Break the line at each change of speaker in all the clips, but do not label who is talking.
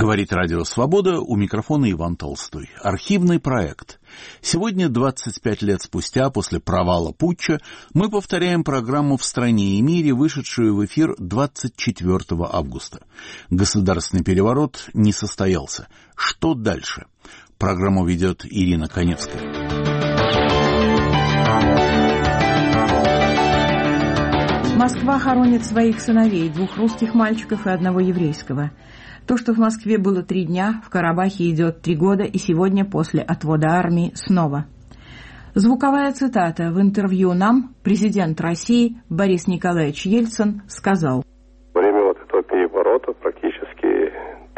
Говорит Радио Свобода, у микрофона Иван Толстой. Архивный проект. Сегодня, 25 лет спустя, после провала путча, мы повторяем программу «В стране и мире», вышедшую в эфир 24 августа. Государственный переворот не состоялся. Что дальше? Программу ведет Ирина Коневская.
Москва хоронит своих сыновей, 2 русских мальчиков и 1 еврейского. То, что в Москве было 3 дня, в Карабахе идет 3 года, и сегодня после отвода армии снова. Звуковая цитата. В интервью нам президент России Борис Николаевич Ельцин сказал:
«Время вот этого переворота, практически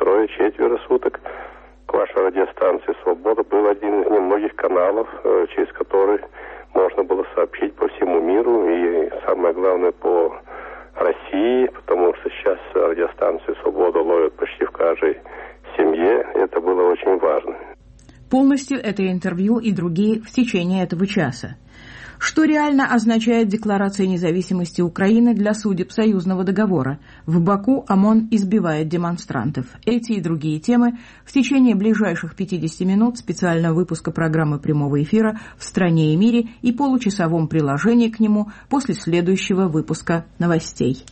3-4 суток, к вашей радиостанции «Свобода» был один из немногих каналов, через который можно было сообщить по всему миру и, самое главное, по России, потому что сейчас радиостанцию «Свобода» ловят почти в каждой семье. Это было очень важно.
Полностью это интервью и другие в течение этого часа. Что реально означает Декларация независимости Украины для судеб союзного договора? В Баку ОМОН избивает демонстрантов. Эти и другие темы в течение ближайших 50 минут специального выпуска программы прямого эфира «В стране и мире» и получасовом приложении к нему после следующего выпуска новостей.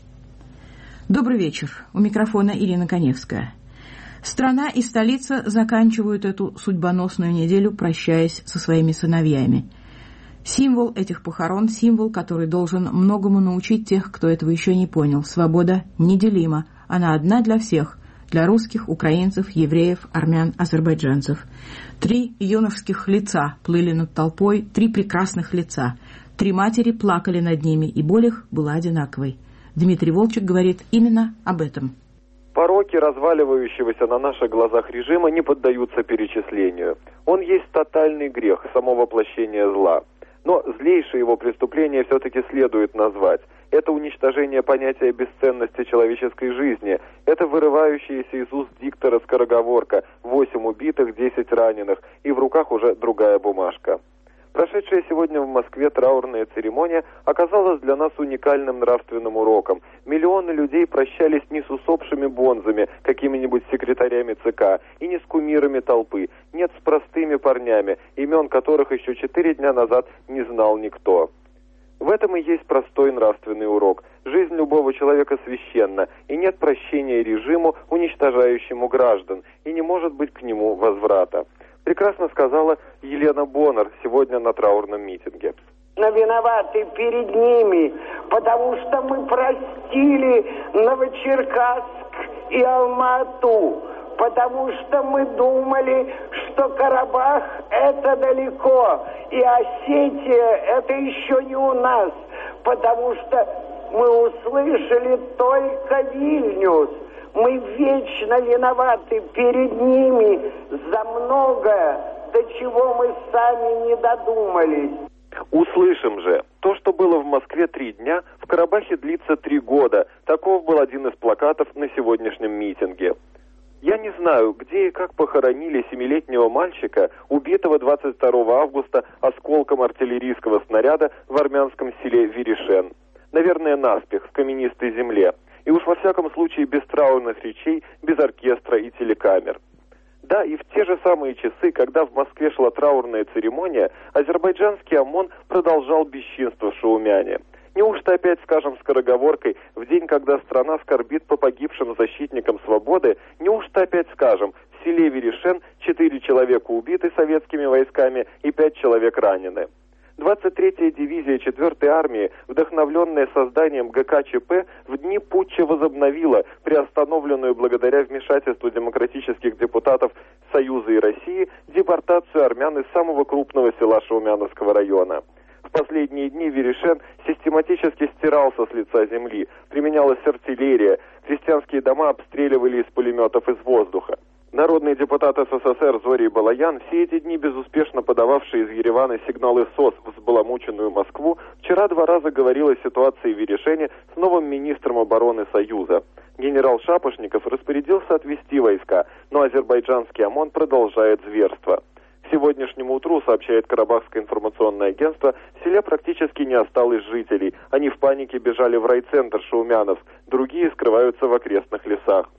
Добрый вечер. У микрофона Ирина Коневская. Страна и столица заканчивают эту судьбоносную неделю, прощаясь со своими сыновьями. Символ этих похорон, символ, который должен многому научить тех, кто этого еще не понял. Свобода неделима. Она одна для всех. Для русских, украинцев, евреев, армян, азербайджанцев. 3 юношеских лица плыли над толпой, 3 прекрасных лица. 3 матери плакали над ними, и боль их была одинаковой. Дмитрий Волчек говорит именно об этом.
Пороки разваливающегося на наших глазах режима не поддаются перечислению. Он есть тотальный грех, само воплощение зла. Но злейшее его преступление все-таки следует назвать. Это уничтожение понятия бесценности человеческой жизни. Это вырывающаяся из уст диктора скороговорка: 8 убитых, 10 раненых, и в руках уже другая бумажка. Прошедшая сегодня в Москве траурная церемония оказалась для нас уникальным нравственным уроком. Миллионы людей прощались не с усопшими бонзами, какими-нибудь секретарями ЦК, и не с кумирами толпы, нет, с простыми парнями, имен которых еще 4 дня назад не знал никто. В этом и есть простой нравственный урок. Жизнь любого человека священна, и нет прощения режиму, уничтожающему граждан, и не может быть к нему возврата. Прекрасно сказала Елена Боннер сегодня на траурном митинге.
Но виноваты перед ними, потому что мы простили Новочеркасск и Алма-Ату, потому что мы думали, что Карабах это далеко, и Осетия это еще не у нас, потому что мы услышали только Вильнюс. Мы вечно виноваты перед ними за многое, до чего мы сами не додумались.
Услышим же. То, что было в Москве 3 дня, в Карабахе длится 3 года. Таков был один из плакатов на сегодняшнем митинге. Я не знаю, где и как похоронили 7-летнего мальчика, убитого 22 августа осколком артиллерийского снаряда в армянском селе Верешен. Наверное, наспех, в каменистой земле. И уж во всяком случае без траурных речей, без оркестра и телекамер. Да, и в те же самые часы, когда в Москве шла траурная церемония, азербайджанский ОМОН продолжал бесчинство в Шаумяне. Неужто опять скажем скороговоркой, в день, когда страна скорбит по погибшим защитникам свободы, неужто опять скажем, в селе Верешен 4 человека убиты советскими войсками и 5 человек ранены? 23-я дивизия 4-й армии, вдохновленная созданием ГКЧП, в дни путча возобновила приостановленную благодаря вмешательству демократических депутатов Союза и России депортацию армян из самого крупного села Шаумяновского района. В последние дни Верешен систематически стирался с лица земли, применялась артиллерия, крестьянские дома обстреливали из пулеметов из воздуха. Народный депутат СССР Зорий Балаян, все эти дни безуспешно подававший из Еревана сигналы СОС в взбаламученную Москву, вчера 2 раза говорил о ситуации в Верешене с новым министром обороны Союза. Генерал Шапошников распорядился отвести войска, но азербайджанский ОМОН продолжает зверство. К сегодняшнему утру, сообщает Карабахское информационное агентство, в селе практически не осталось жителей. Они в панике бежали в райцентр Шаумянов, другие скрываются в окрестных лесах.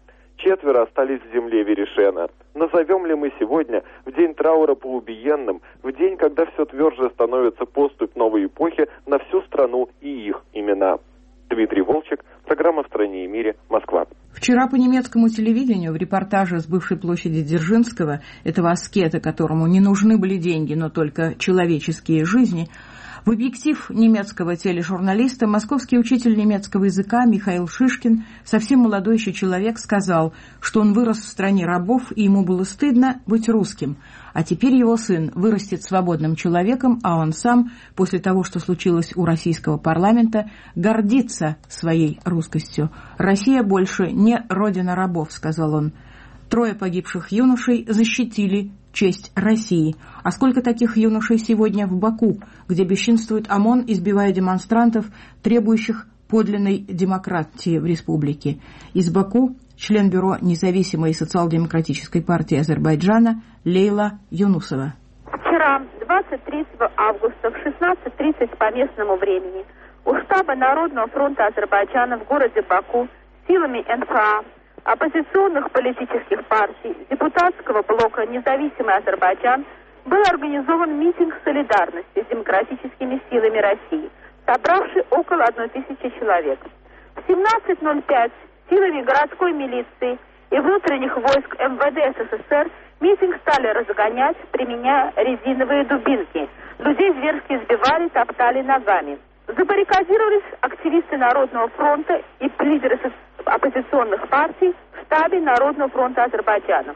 4 остались в земле Верешена. Назовем ли мы сегодня, в день траура по убиенным, в день, когда все тверже становится поступь новой эпохи, на всю страну и их имена? Дмитрий Волчек, программа «В стране и мире», Москва.
Вчера по немецкому телевидению в репортаже с бывшей площади Дзержинского, этого аскета, которому не нужны были деньги, но только человеческие жизни, в объектив немецкого тележурналиста московский учитель немецкого языка Михаил Шишкин, совсем молодой еще человек, сказал, что он вырос в стране рабов, и ему было стыдно быть русским. А теперь его сын вырастет свободным человеком, а он сам, после того, что случилось у российского парламента, гордится своей русскостью. «Россия больше не родина рабов», — сказал он. 3 погибших юношей защитили честь России. А сколько таких юношей сегодня в Баку, где бесчинствует ОМОН, избивая демонстрантов, требующих подлинной демократии в республике? Из Баку член бюро независимой социал-демократической партии Азербайджана Лейла Юнусова.
Вчера, 23 августа, в 16:30 по местному времени, у штаба Народного фронта Азербайджана в городе Баку силами НФА, оппозиционных политических партий, депутатского блока «Независимый Азербайджан» был организован митинг солидарности с демократическими силами России, собравший около 1000 человек. В 17:05 силами городской милиции и внутренних войск МВД СССР митинг стали разгонять, применяя резиновые дубинки. Людей зверски избивали, топтали ногами. Забаррикадировались активисты Народного фронта и лидеры оппозиционных партий в штабе Народного фронта Азербайджана.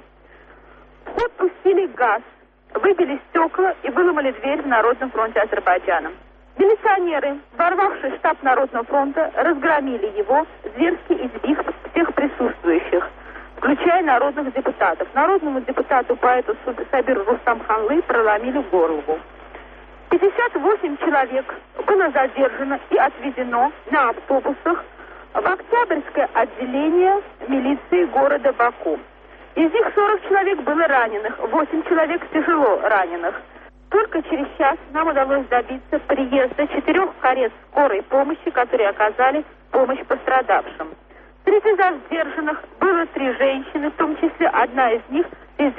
В ход пустили газ, выбили стекла и выломали дверь в Народном фронте Азербайджана. Милиционеры, ворвавшись в штаб Народного фронта, разгромили его, зверски избив всех присутствующих, включая народных депутатов. Народному депутату поэту Сабиру Рустамханлы проломили голову. 58 человек было задержано и отвезено на автобусах в Октябрьское отделение милиции города Баку. Из них 40 человек было раненых, 8 человек тяжело раненых. Только через час нам удалось добиться приезда 4 карет скорой помощи, которые оказали помощь пострадавшим. Среди задержанных было 3 женщины, в том числе одна из них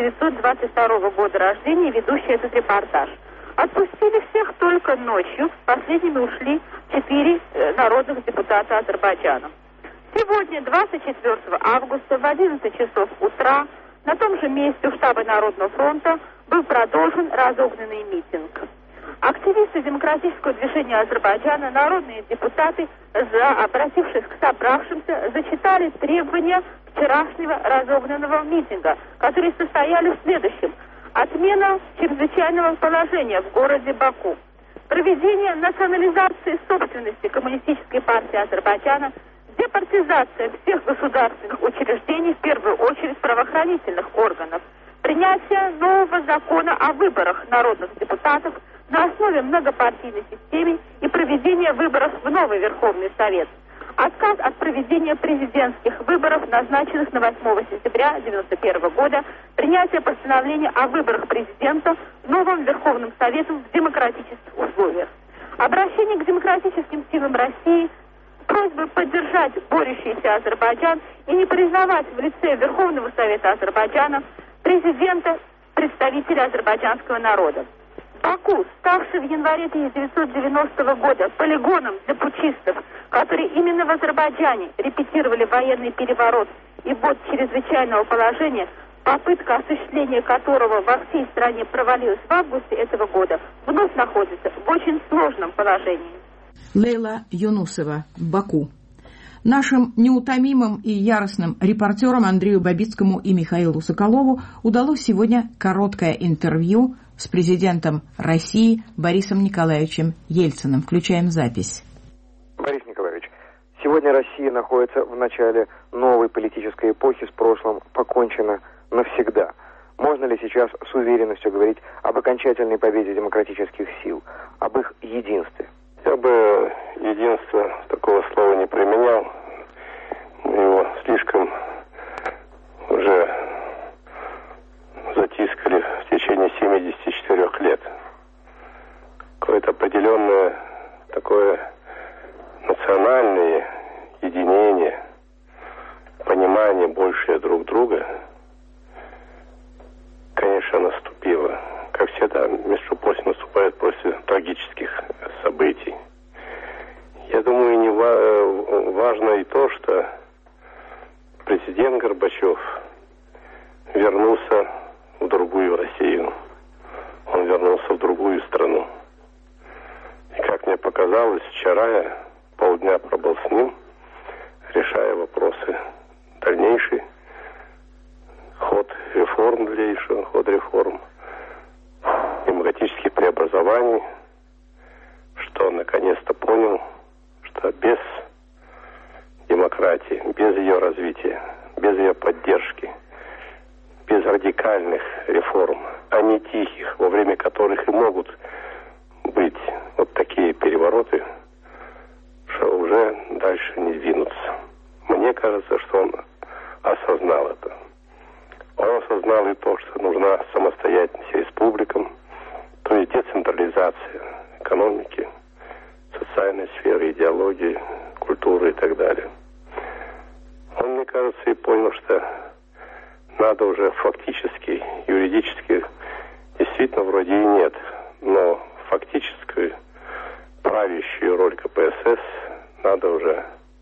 1922 года рождения, ведущая этот репортаж. Отпустили всех только ночью, последними ушли 4 народных депутата Азербайджана. Сегодня, 24 августа, в 11 часов утра, на том же месте у штаба Народного фронта был продолжен разогнанный митинг. Активисты демократического движения Азербайджана, народные депутаты, обратившись к собравшимся, зачитали требования вчерашнего разогнанного митинга, которые состояли в следующем: отмена чрезвычайного положения в городе Баку, проведение национализации собственности Коммунистической партии Азербайджана, департизация всех государственных учреждений, в первую очередь правоохранительных органов, принятие нового закона о выборах народных депутатов на основе многопартийной системы и проведение выборов в новый Верховный Совет, отказ от проведения президентских выборов, назначенных на 8 сентября 1991 года, принятие постановления о выборах президента новым Верховным Советом в демократических условиях. Обращение к демократическим силам России, просьбы поддержать борющийся Азербайджан и не признавать в лице Верховного Совета Азербайджана президента, представителя азербайджанского народа. Баку, ставший в январе 1990 года полигоном для путчистов, которые именно в Азербайджане репетировали военный переворот и ввод чрезвычайного положения, попытка осуществления которого во всей стране провалилась в августе этого года, вновь находится в очень сложном положении.
Лейла Юнусова, Баку. Нашим неутомимым и яростным репортерам Андрею Бабицкому и Михаилу Соколову удалось сегодня короткое интервью с президентом России Борисом Николаевичем Ельциным. Включаем запись.
Борис Николаевич, сегодня Россия находится в начале новой политической эпохи, с прошлым покончено навсегда. Можно ли сейчас с уверенностью говорить об окончательной победе демократических сил, об их единстве?
Я бы единство такого слова не применял. Его слишком уже затискали в течение 74 лет. Какое-то определенное такое национальное единение, понимание большее друг вернулся в другую Россию. Он вернулся в другую страну. И как мне показалось, вчера я полдня пробыл с ним, решая вопросы дальнейший ход реформ, демократических преобразований, что наконец-то понял, что без демократии, без ее развития, без ее поддержки, без радикальных реформ, а не тихих, во время которых и могут быть вот такие перевороты, что уже дальше не двинуться. Мне кажется, что он осознал это. Он осознал и то, что нужна самостоятельность республикам, то есть децентрализация экономики, социальной сферы, идеологии, культуры и так далее. Он, мне кажется, и понял, что надо уже фактически, юридически, действительно вроде и нет, но фактическую правящую роль КПСС надо уже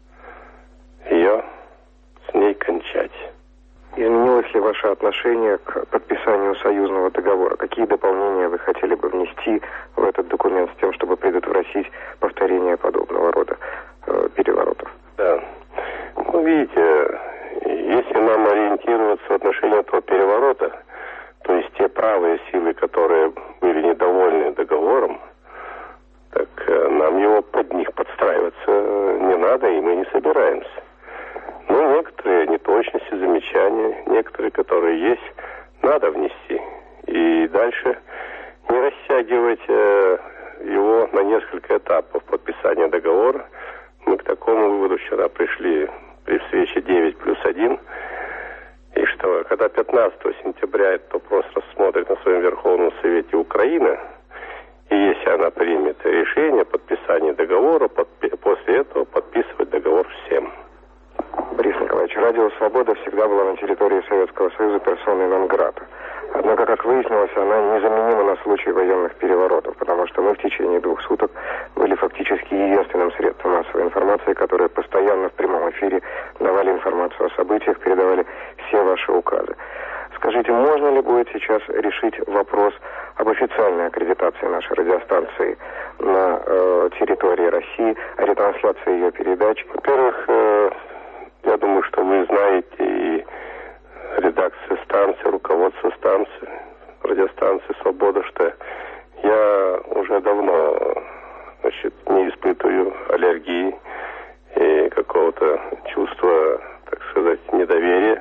ее с ней кончать.
Изменилось ли ваше отношение к подписанию союзного договора? Какие дополнения вы хотели бы внести в этот документ с тем, чтобы предотвратить повторение подобного рода переворотов?
Да. Ну, видите, если нам ориентироваться в отношении этого переворота, то есть те правые силы, которые были недовольны договором, так нам его под них подстраиваться не надо, и мы не собираемся. Но некоторые неточности, замечания, некоторые, которые есть, надо внести. И дальше не растягивать его на несколько этапов подписания договора. Мы к такому выводу вчера пришли при встрече 9+1. И что, когда 15 сентября этот вопрос рассмотрит на своем Верховном Совете Украина, и если она примет решение о подписании договора, после этого подписывать договор всем.
Борис Николаевич, радио «Свобода» всегда была на территории Советского Союза персоной нон-грата. Однако, как выяснилось, она незаменима на случай военных переворотов, потому что мы в течение 2 суток были фактически единственным средством массовой информации, которые постоянно в прямом эфире давали информацию о событиях, передавали все ваши указы. Скажите, можно ли будет сейчас решить вопрос об официальной аккредитации нашей радиостанции на территории России, о ретрансляции ее передач?
Во-первых, я думаю, что вы знаете и редакцию станции, руководство станции, радиостанции «Свобода», что я уже давно, не испытываю аллергии и какого-то чувства, так сказать, недоверия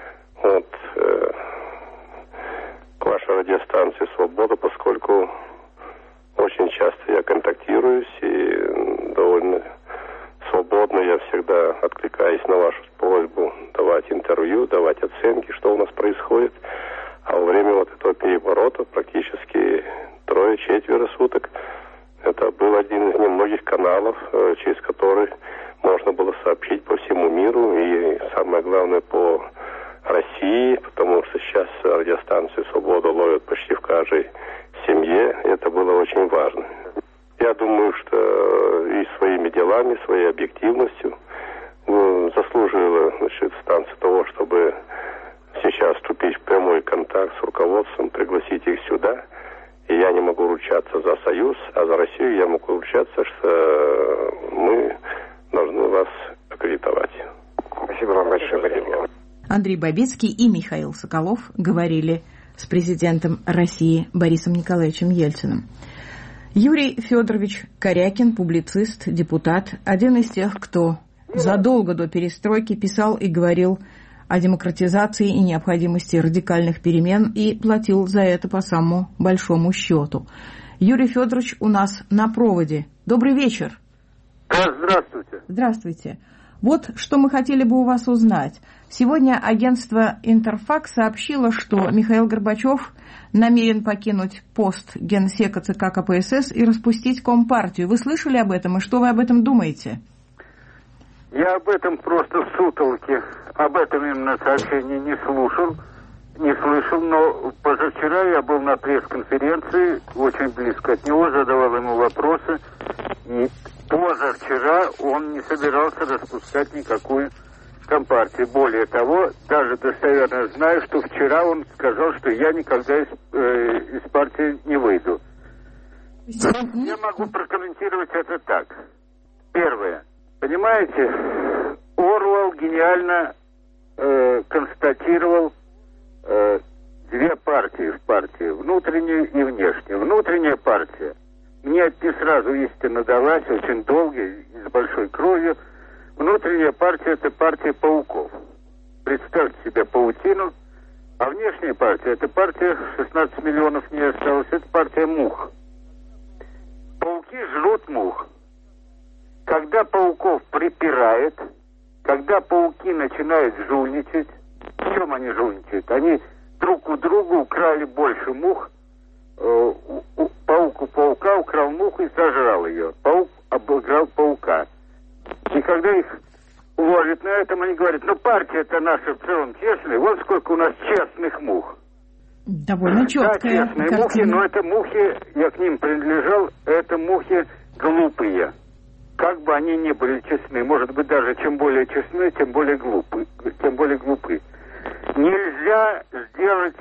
к вашей радиостанции «Свобода», поскольку очень часто я контактируюсь и довольно свободно я всегда откликаюсь на вашу просьбу давать интервью, давать оценки, что у нас происходит. А во время вот этого переворота практически 3-4 суток это был один из немногих каналов, через который можно было сообщить по всему миру и, самое главное, по России, потому что сейчас радиостанцию «Свобода» ловят почти в каждой семье. Это было очень важно. Я думаю, что и своими делами, своей объективностью заслужила станция того, чтобы сейчас вступить в прямой контакт с руководством, пригласить их сюда. И я не могу ручаться за Союз, а за Россию я могу ручаться, что мы должны вас аккредитовать.
Спасибо вам большое, Борис Николаевич.
Андрей Бабицкий и Михаил Соколов говорили с президентом России Борисом Николаевичем Ельциным. Юрий Федорович Корякин, публицист, депутат, один из тех, кто задолго до перестройки писал и говорил о демократизации и необходимости радикальных перемен и платил за это по самому большому счету. Юрий Федорович у нас на проводе. Добрый вечер.
Здравствуйте.
Здравствуйте. Вот что мы хотели бы у вас узнать. Сегодня агентство «Интерфакс» сообщило, что Михаил Горбачев намерен покинуть пост генсека ЦК КПСС и распустить Компартию. Вы слышали об этом, и что вы об этом думаете?
Я об этом просто в сутолке. Об этом именно сообщении не слышал, но позавчера я был на пресс-конференции, очень близко от него, задавал ему вопросы, и позавчера он не собирался распускать никакую Компартии. Более того, даже достоверно знаю, что вчера он сказал, что я никогда из партии не выйду. Я могу прокомментировать это так. Первое. Понимаете, Оруэлл гениально констатировал две партии в партии, внутреннюю и внешнюю. Внутренняя партия мне не сразу истинно далась, очень долго и с большой кровью. Внутренняя партия – это партия пауков. Представьте себе паутину. А внешняя партия – это партия, 16 миллионов не осталось, это партия мух. Пауки жрут мух. Когда пауков припирает, когда пауки начинают жульничать, в чем они жульничают? Они друг у друга украли больше мух, паук у паука украл муху и сожрал ее. Паук обыграл паука. И когда их ловят на этом, они говорят, ну партия-то наша в целом честная, вот сколько у нас честных мух.
Довольно четкая.
Да, честные мухи, но это мухи, я к ним принадлежал, это мухи глупые. Как бы они ни были честны, может быть, даже чем более честны, тем более глупы. Нельзя сделать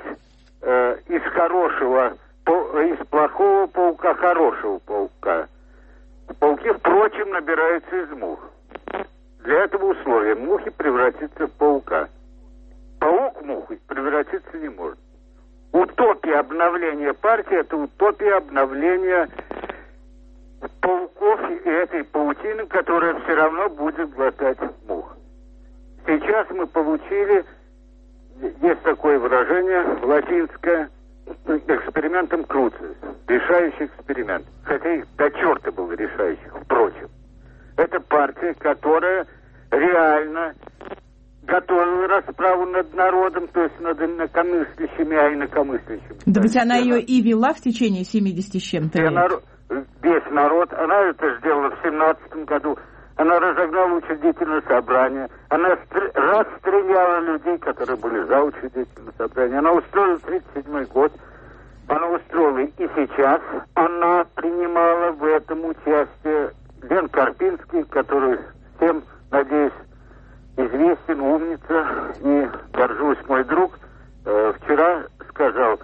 из плохого паука хорошего паука. Пауки, впрочем, набираются из мух. Для этого условия мухи превратятся в паука. Паук в муху превратиться не может. Утопия обновления партии – это утопия обновления пауков и этой паутины, которая все равно будет глотать мух. Сейчас мы получили, есть такое выражение латинское, экспериментом Круциус, решающий эксперимент. Хотя их до черта было решающих, впрочем. Это партия, которая реально готовила расправу над народом, то есть над инакомыслящими, а инакомыслящими.
Да ведь она ее и вела в течение 70 с чем-то лет.
Весь народ, она это сделала в 17 году. Она разогнала учредительное собрание. Она расстреляла людей, которые были за учредительное собрание. Она устроила 1937 год. Она устроила и сейчас. Она принимала в этом участие Лен Карпинский, который всем, надеюсь, известен, умница и горжусь, мой друг. Вчера сказал,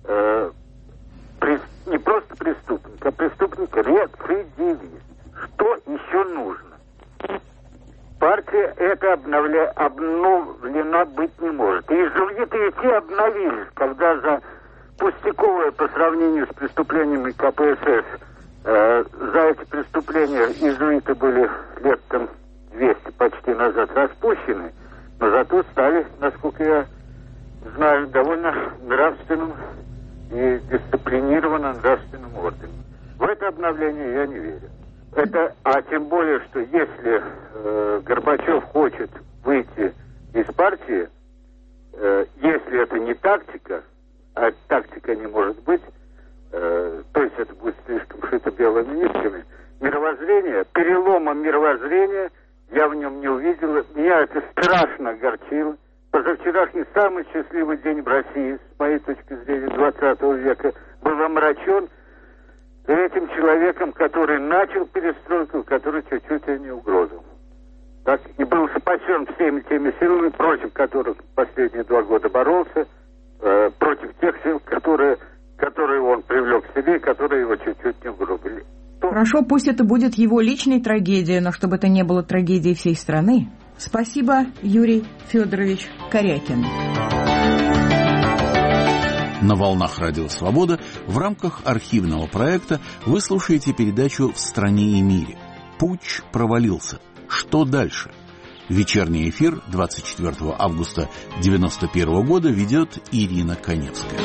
не просто преступник, а преступник-рецидивист. Что еще нужно? Партия эта обновлена быть не может. И иезуиты те обновились, когда за пустяковое по сравнению с преступлениями КПСС за эти преступления иезуиты были лет там 200 почти назад распущены, но зато стали, насколько я знаю, довольно нравственным и дисциплинированным нравственным орденом. В это обновление я не верю. А тем более, что если Горбачев хочет выйти из партии, если это не тактика, а тактика не может быть, то есть это будет слишком шито белыми нитками, мировоззрение, переломом мировоззрения я в нем не увидел. Меня это страшно огорчило. Позавчерашний самый счастливый день в России, с моей точки зрения, 20 века, был омрачен этим человеком, который начал перестройку, который чуть-чуть и не угрозил. Так, и был спасен всеми теми силами, против которых последние 2 года боролся, против тех сил, которые он привлек к себе, которые его чуть-чуть не угробили.
Хорошо, пусть это будет его личной трагедией, но чтобы это не было трагедией всей страны. Спасибо, Юрий Федорович Корякин.
На волнах Радио Свобода в рамках архивного проекта вы слушаете передачу «В стране и мире». Путч провалился. Что дальше? Вечерний эфир 24 августа 1991 года ведет Ирина Коневская.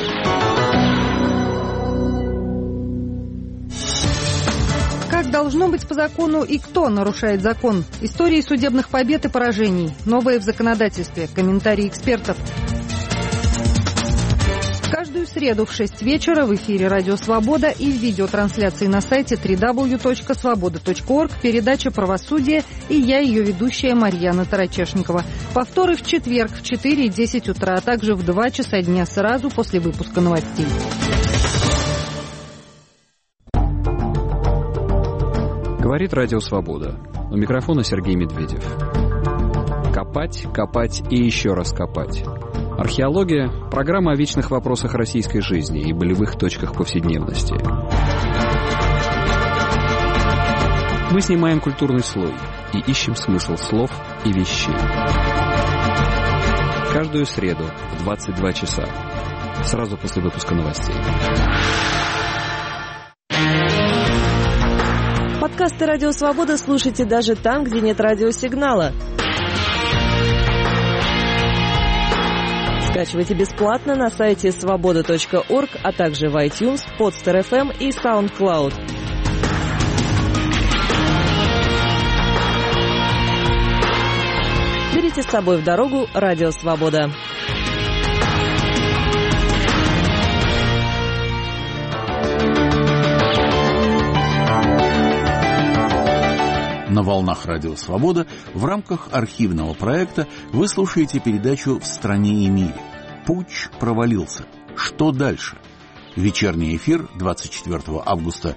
Как должно быть по закону и кто нарушает закон? Истории судебных побед и поражений. Новое в законодательстве. Комментарии экспертов. Каждую среду в 6 вечера в эфире «Радио Свобода» и в видеотрансляции на сайте www.svoboda.org передача «Правосудие» и я, ее ведущая Марьяна Тарачешникова. Повторы в четверг в 4 и 10 утра, а также в 2 часа дня сразу после выпуска новостей.
Говорит «Радио Свобода». У микрофона Сергей Медведев. Копать, копать и еще раз копать. Археология – программа о вечных вопросах российской жизни и болевых точках повседневности. Мы снимаем культурный слой и ищем смысл слов и вещей. Каждую среду в 22 часа. Сразу после выпуска новостей.
Подкасты «Радио Свобода» слушайте даже там, где нет радиосигнала. Скачивайте бесплатно на сайте svoboda.org, а также в iTunes, Podster.fm и SoundCloud. Берите с собой в дорогу «Радио Свобода».
На волнах «Радио Свобода» в рамках архивного проекта вы слушаете передачу «В стране и мире». Путч провалился. Что дальше? Вечерний эфир 24 августа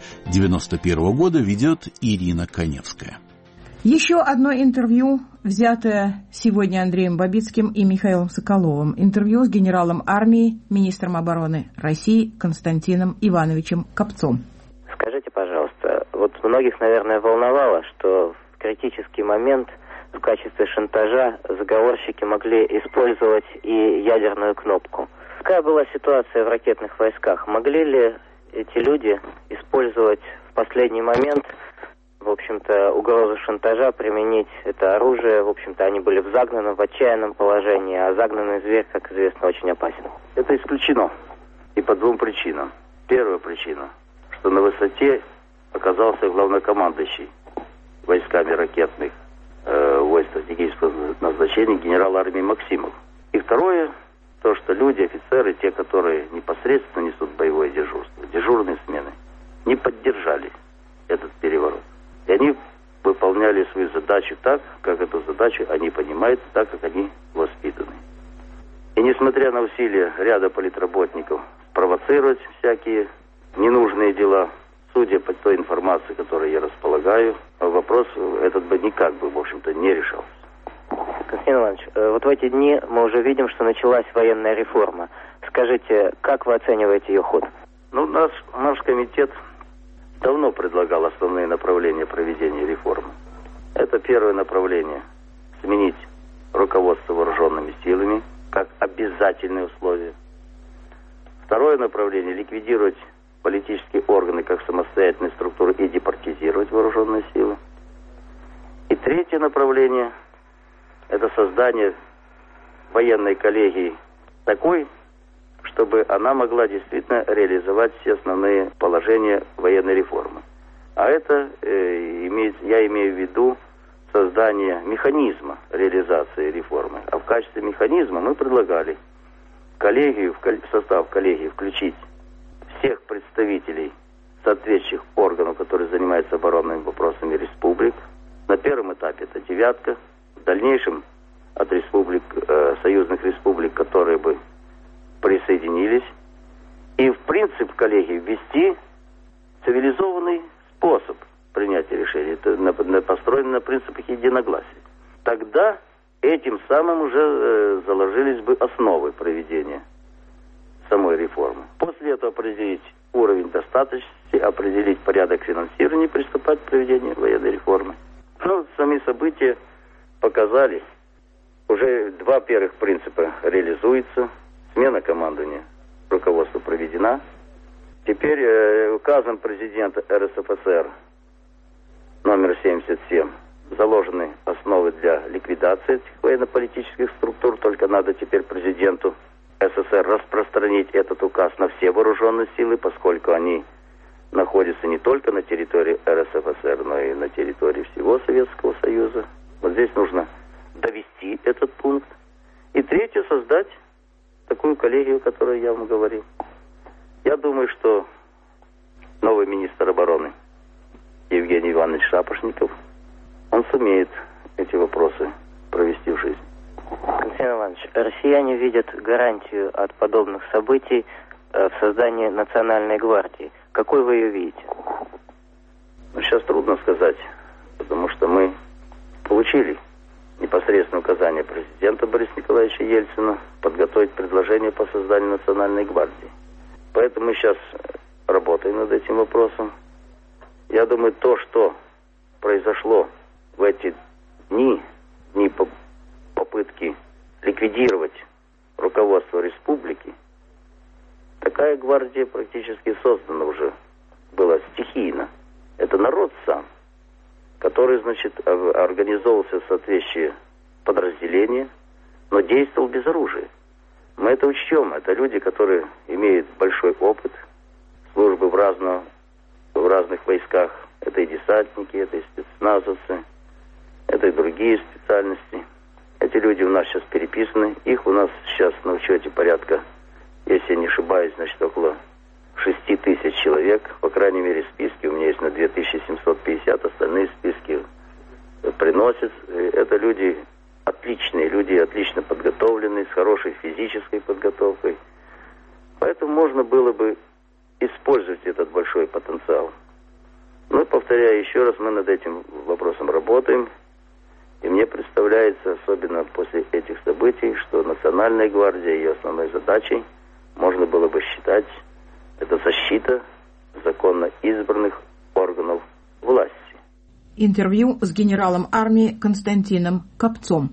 1991 года ведет Ирина Коневская.
Еще одно интервью, взятое сегодня Андреем Бабицким и Михаилом Соколовым. Интервью с генералом армии, министром обороны России Константином Ивановичем Копцом.
Скажите, пожалуйста, вот многих, наверное, волновало, что в критический момент в качестве шантажа заговорщики могли использовать и ядерную кнопку. Какая была ситуация в ракетных войсках? Могли ли эти люди использовать в последний момент, в общем-то, угрозу шантажа, применить это оружие? В общем-то, они были в загнанном, в отчаянном положении, а загнанный зверь, как известно, очень опасен.
Это исключено. И по двум причинам. Первая причина, что на высоте оказался главнокомандующий войсками ракетных войск стратегического назначения генерал армии Максимов. И второе, то, что люди, офицеры, те, которые непосредственно несут боевое дежурство, дежурные смены, не поддержали этот переворот. И они выполняли свою задачу так, как эту задачу они понимают, так, как они воспитаны. И несмотря на усилия ряда политработников провоцировать всякие ненужные дела, судя по той информации, которой я располагаю, вопрос этот бы никак бы, в общем-то, не решался.
Константин Иванович, вот в эти дни мы уже видим, что началась военная реформа. Скажите, как вы оцениваете ее ход?
Ну, наш комитет давно предлагал основные направления проведения реформы. Это первое направление – сменить руководство вооруженными силами как обязательное условие. Второе направление – ликвидировать политические органы как самостоятельные структуры и департизировать вооруженные силы. И третье направление – это создание военной коллегии такой, чтобы она могла действительно реализовать все основные положения военной реформы. А это я имею в виду создание механизма реализации реформы. А в качестве механизма мы предлагали в состав коллегии включить всех представителей соответствующих органов, которые занимаются оборонными вопросами республик. На первом этапе это девятка, в дальнейшем от союзных республик, которые бы присоединились. И в принцип коллегии ввести цивилизованный способ принятия решений, это построено на принципах единогласия. Тогда этим самым уже заложились бы основы проведения самой реформы. После этого определить уровень достаточности, определить порядок финансирования и приступать к проведению военной реформы. Но сами события показали, уже два первых принципа реализуются. Смена командования руководства проведена. Теперь указом президента РСФСР номер 77 заложены основы для ликвидации этих военно-политических структур. Только надо теперь президенту СССР распространить этот указ на все вооруженные силы, поскольку они находятся не только на территории РСФСР, но и на территории всего Советского Союза. Вот здесь нужно довести этот пункт. И третье, создать такую коллегию, о которой я вам говорил. Я думаю, что новый министр обороны Евгений Иванович Шапошников, он сумеет эти вопросы провести в жизнь.
Константин Иванович, россияне видят гарантию от подобных событий в создании национальной гвардии. Какой вы ее видите?
Сейчас трудно сказать, потому что мы получили непосредственное указание президента Бориса Николаевича Ельцина подготовить предложение по созданию Национальной гвардии. Поэтому мы сейчас работаем над этим вопросом. Я думаю, то, что произошло в эти дни попытки ликвидировать руководство республики, такая гвардия практически создана уже была стихийно. Это народ сам, который, значит, организовывался в соответствии подразделения, но действовал без оружия. Мы это учтем. Это люди, которые имеют большой опыт службы в разных войсках. Это и десантники, это и спецназовцы, это и другие специальности. Эти люди у нас сейчас переписаны. Их у нас сейчас на учете порядка, если я не ошибаюсь, значит, около 6 тысяч человек. По крайней мере, списки у меня есть на 2750, остальные списки приносят. Это люди отличные, люди отлично подготовленные, с хорошей физической подготовкой. Поэтому можно было бы использовать этот большой потенциал. Но, повторяю еще раз, мы над этим вопросом работаем. И мне представляется, особенно после этих событий, что Национальная гвардия, ее основной задачей, можно было бы считать, это защита законно избранных органов власти.
Интервью с генералом армии Константином Копцом.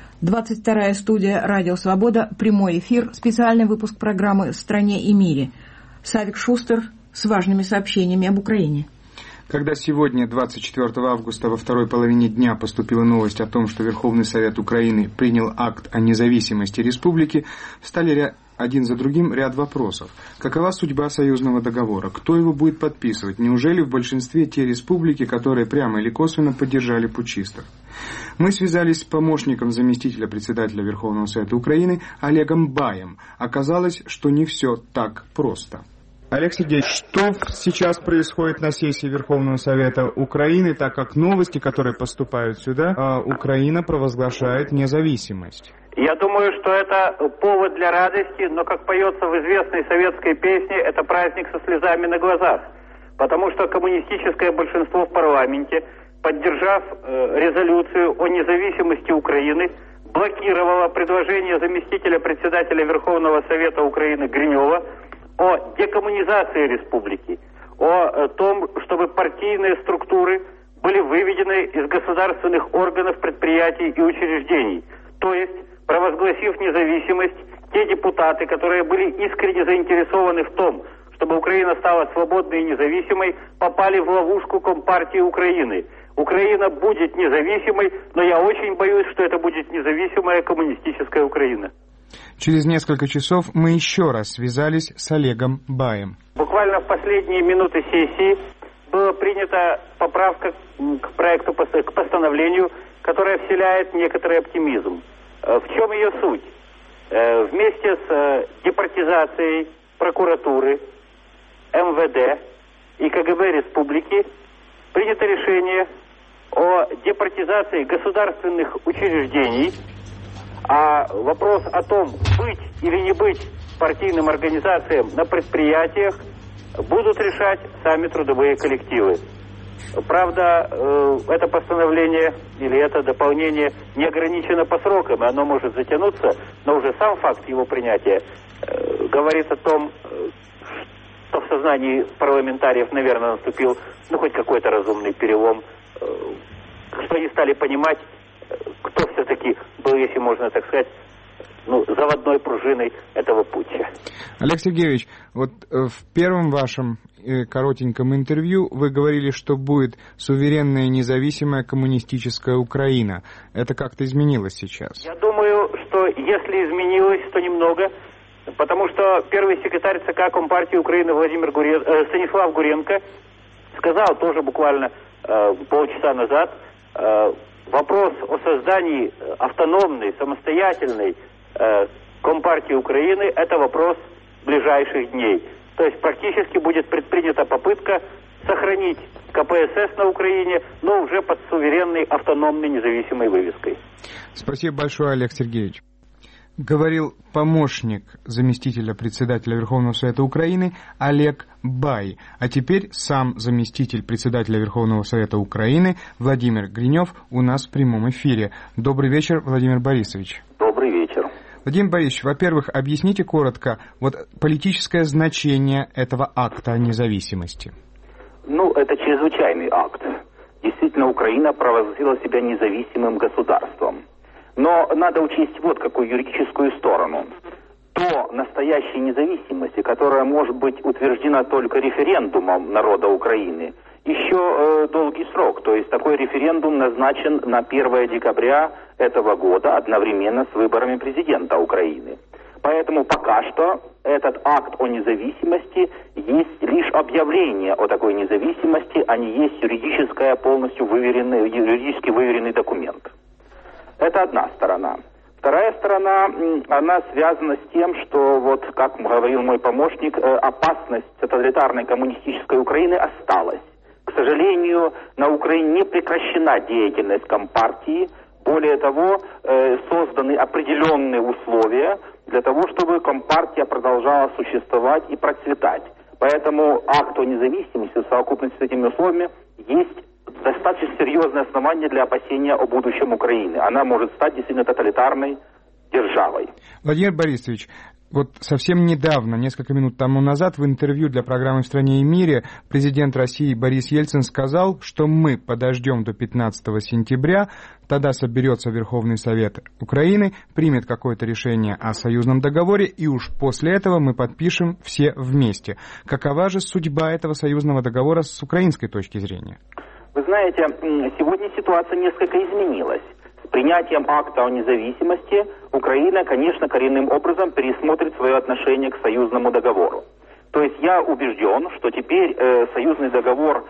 22-я студия «Радио Свобода», прямой эфир, специальный выпуск программы «В стране и мире». Савик Шустер с важными сообщениями об Украине.
Когда сегодня, 24 августа, во второй половине дня поступила новость о том, что Верховный Совет Украины принял акт о независимости республики, встали один за другим ряд вопросов. Какова судьба союзного договора? Кто его будет подписывать? Неужели в большинстве те республики, которые прямо или косвенно поддержали путчистов? Мы связались с помощником заместителя председателя Верховного Совета Украины Олегом Баем. Оказалось, что не все так просто.
Олег Сергеевич, что сейчас происходит на сессии Верховного Совета Украины, так как новости, которые поступают сюда, Украина провозглашает независимость?
Я думаю, что это повод для радости, но, как поется в известной советской песне, это праздник со слезами на глазах. Потому что коммунистическое большинство в парламенте, поддержав резолюцию о независимости Украины, блокировало предложение заместителя председателя Верховного Совета Украины Гринева о декоммунизации республики, о том, чтобы партийные структуры были выведены из государственных органов, предприятий и учреждений. То есть, провозгласив независимость, те депутаты, которые были искренне заинтересованы в том, чтобы Украина стала свободной и независимой, попали в ловушку Компартии Украины. Украина будет независимой, но я очень боюсь, что это будет независимая коммунистическая Украина.
Через несколько часов мы еще раз связались с Олегом Баем.
Буквально в последние минуты сессии была принята поправка к проекту, к постановлению, которая вселяет некоторый оптимизм. В чем ее суть? Вместе с департизацией прокуратуры, МВД и КГБ республики принято решение о департизации государственных учреждений, а вопрос о том, быть или не быть партийным организациям на предприятиях, будут решать сами трудовые коллективы. Правда, это постановление или это дополнение не ограничено по срокам, оно может затянуться, но уже сам факт его принятия говорит о том, что в сознании парламентариев, наверное, наступил хоть какой-то разумный перелом, что они стали понимать, кто все-таки был, если можно так сказать, заводной пружиной этого путча.
Олег Сергеевич, вот в первом вашем коротеньком интервью вы говорили, что будет суверенная независимая коммунистическая Украина. Это как-то изменилось сейчас?
Я думаю, что если изменилось, то немного, потому что первый секретарь ЦК Компартии Украины Станислав Гуренко сказал тоже буквально полчаса назад, вопрос о создании автономной, самостоятельной Компартии Украины – это вопрос ближайших дней. То есть практически будет предпринята попытка сохранить КПСС на Украине, но уже под суверенной, автономной, независимой вывеской.
Спасибо большое, Олег Сергеевич. Говорил помощник заместителя председателя Верховного Совета Украины Олег Бай. А теперь сам заместитель председателя Верховного Совета Украины Владимир Гринев у нас в прямом эфире. Добрый вечер, Владимир Борисович.
Добрый вечер.
Владимир Борисович, во-первых, объясните коротко политическое значение этого акта о независимости.
Это чрезвычайный акт. Действительно, Украина провозгласила себя независимым государством. Но надо учесть вот какую юридическую сторону. До настоящей независимости, которая может быть утверждена только референдумом народа Украины, еще долгий срок. То есть такой референдум назначен на 1 декабря этого года одновременно с выборами президента Украины. Поэтому пока что этот акт о независимости есть лишь объявление о такой независимости, а не есть юридически выверенный документ. Это одна сторона. Вторая сторона, она связана с тем, что, как говорил мой помощник, опасность тоталитарной коммунистической Украины осталась. К сожалению, на Украине не прекращена деятельность Компартии. Более того, созданы определенные условия для того, чтобы Компартия продолжала существовать и процветать. Поэтому акт о независимости в совокупности с этими условиями есть достаточно серьезное основание для опасения о будущем Украины. Она может стать действительно тоталитарной державой.
Владимир Борисович, совсем недавно, несколько минут тому назад, в интервью для программы «В стране и мире» президент России Борис Ельцин сказал, что мы подождем до 15 сентября, тогда соберется Верховный Совет Украины, примет какое-то решение о союзном договоре, и уж после этого мы подпишем все вместе. Какова же судьба этого союзного договора с украинской точки зрения?
Вы знаете, сегодня ситуация несколько изменилась. С принятием акта о независимости Украина, конечно, коренным образом пересмотрит свое отношение к союзному договору. То есть я убежден, что теперь союзный договор,